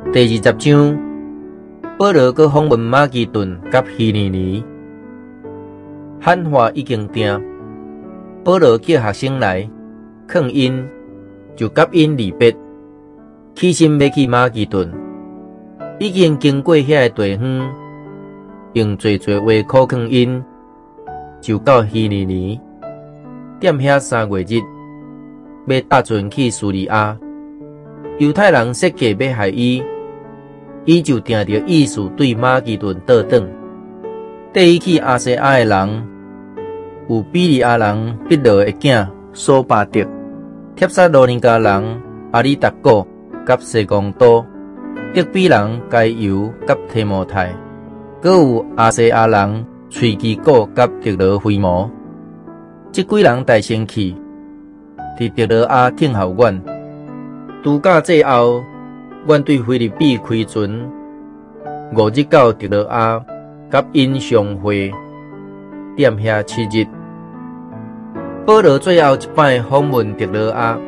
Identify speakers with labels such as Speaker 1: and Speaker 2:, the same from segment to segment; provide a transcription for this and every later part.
Speaker 1: 第20章，保罗佮访问马其顿甲希尼尼，喊话已经定。保罗叫学生来，劝因就甲因离别，起身要去马其顿。已经经过遐个地方，用侪话考劝因，就到希尼尼，踮遐3月日，要搭船去叙利亚。犹太人设计要害伊，伊就定着意思对马其顿倒转。带伊去亚细亚的人，有比利亚人毕罗的囝索巴德，帖撒罗尼迦人阿里达古甲西贡多，德比人该犹甲提摩太，阁有亚细亚人崔基古甲特罗菲摩。这几人带先去，伫特罗亚听候阮。度假节后，阮对菲律宾开船，5日到特罗亚，甲因相会，踮遐7日。保罗最后一摆访问特罗亚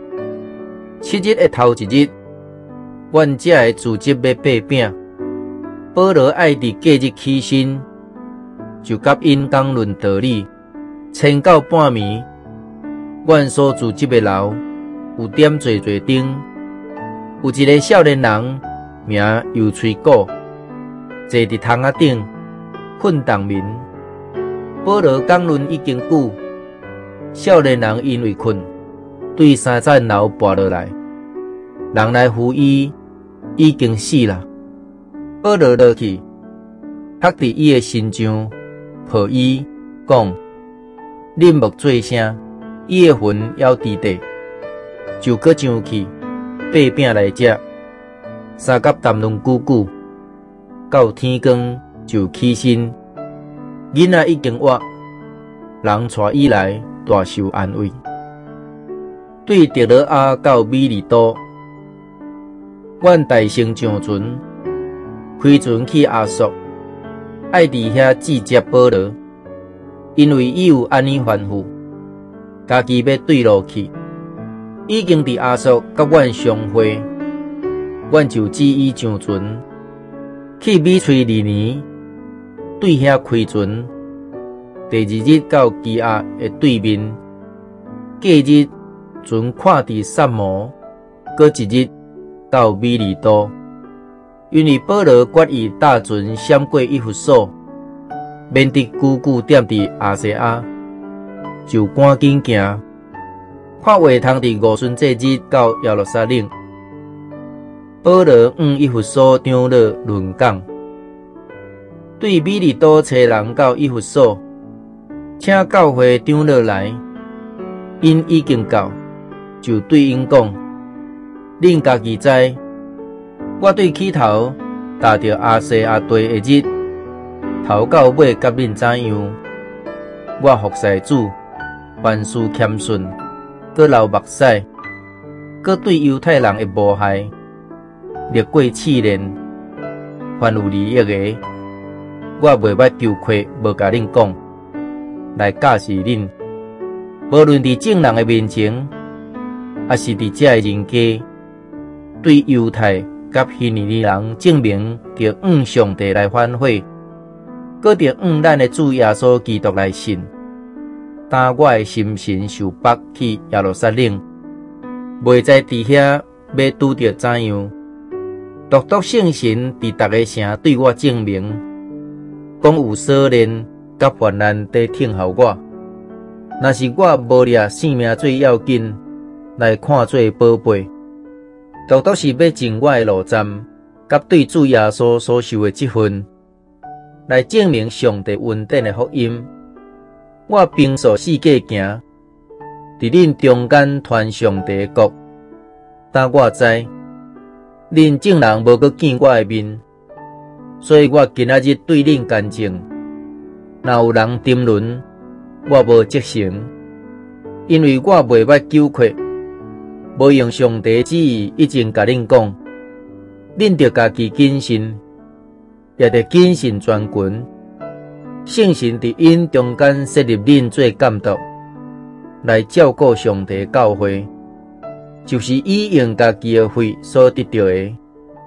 Speaker 1: ，7日的头1日，阮遮的组织要擘饼，保罗爱伫假日起身，就甲因讲论道理，撑到半暝。阮所组织的楼有点侪灯，有一个少年人名油吹古，坐伫窗仔顶困冬眠。保罗讲论已经久，少年人因为困，对3层楼跋落来，人来扶伊，已经死了。保罗落去，拍伫伊的身上，抱伊讲：“恁莫做声，伊的魂还伫地。”就搁上去，擘饼来食，三甲谈论久久，到天光就起身。囡仔已经活，人带伊来，大受安慰。对特罗亚到米利都，阮大先上船，开船去阿索，爱伫遐接接保罗，因为伊有安尼吩咐，家己要对路去。已经伫阿索甲阮相会，阮就指伊上船去米崔利尼，对遐开船。第2日到基亚的对面，隔日船看伫萨摩，搁1日到米利都。因为保罗决意搭船闪过以弗所，免得久久踮伫亚细亚，就赶紧行。看话通伫五旬节日到耶路撒冷。保罗以弗所长老论讲，对米利都找人到以弗所，请教会长老来，因已经到，就对因讲：恁家己知，我对起头踏着亚细亚地的日，头到尾甲恁怎样？我服侍主，凡事谦顺。搁流目屎，搁对犹太人的无害，历过试炼，凡有利益的，我袂捌丢亏，无甲恁讲，来教示恁。无论伫众人的面前，还是伫遮的人家，对犹太甲希尼尼人证明着上帝来反悔，搁着咱的主耶稣基督来信。担我的心神受绑去耶路撒冷，袂知伫遐要拄着怎样。独圣神伫逐个城对我证明，讲有锁链甲患难在听候我。若是我无掠性命最要紧，来看做宝贝。独是要尽我的路站，甲对主耶稣所受的这份，来证明上帝恩典的福音。我平素世界行，伫恁中间传上帝的国。但我知，恁众人无搁见我的面，所以我今仔日对恁干净。若有人沉沦，我无责成，因为我袂捌纠愧，无用上帝旨意已经甲恁讲，恁着家己谨慎，也着谨慎全群。圣神伫因中间设立恁做监督，来照顾上帝的教会，就是以用家己的血所得到的。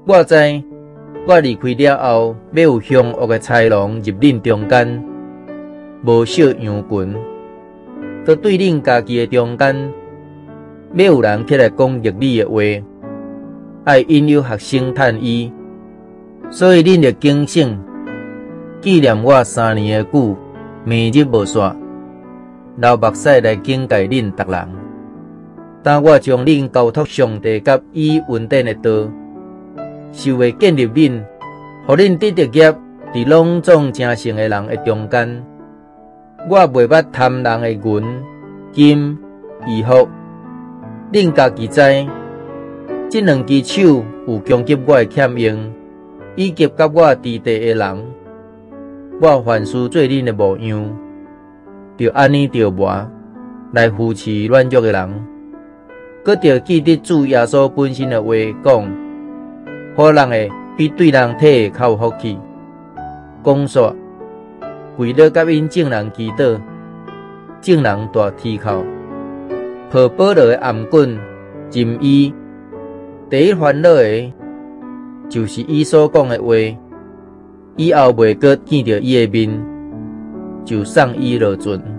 Speaker 1: 我知我离开了后，要有凶恶的豺狼入恁中间，无小羊群，搁对恁家己的中间，要有人起来攻击你的话，爱引诱学生趁伊，所以恁着警醒，纪念我3年的久，暝日无煞，流目屎来警戒恁逐人。当我将恁交托上帝甲伊恩典的道，是为建立恁，互恁得着业伫朗总正诚的人的中间。我袂捌贪人的银、金、衣服，恁家己知，这2只手有攻击我的欠用，以及甲我伫地的人。我凡事做恁的模样，就安尼着磨来扶持软弱的人，搁着记得主耶稣本身的话讲，好人会比对人体较有福气。讲说，跪倒甲因众人祈祷，众人大啼哭，抱保罗的颔棍，浸伊。第一烦恼的，就是伊所讲的话，以后袂阁见着伊的面，就送伊落船。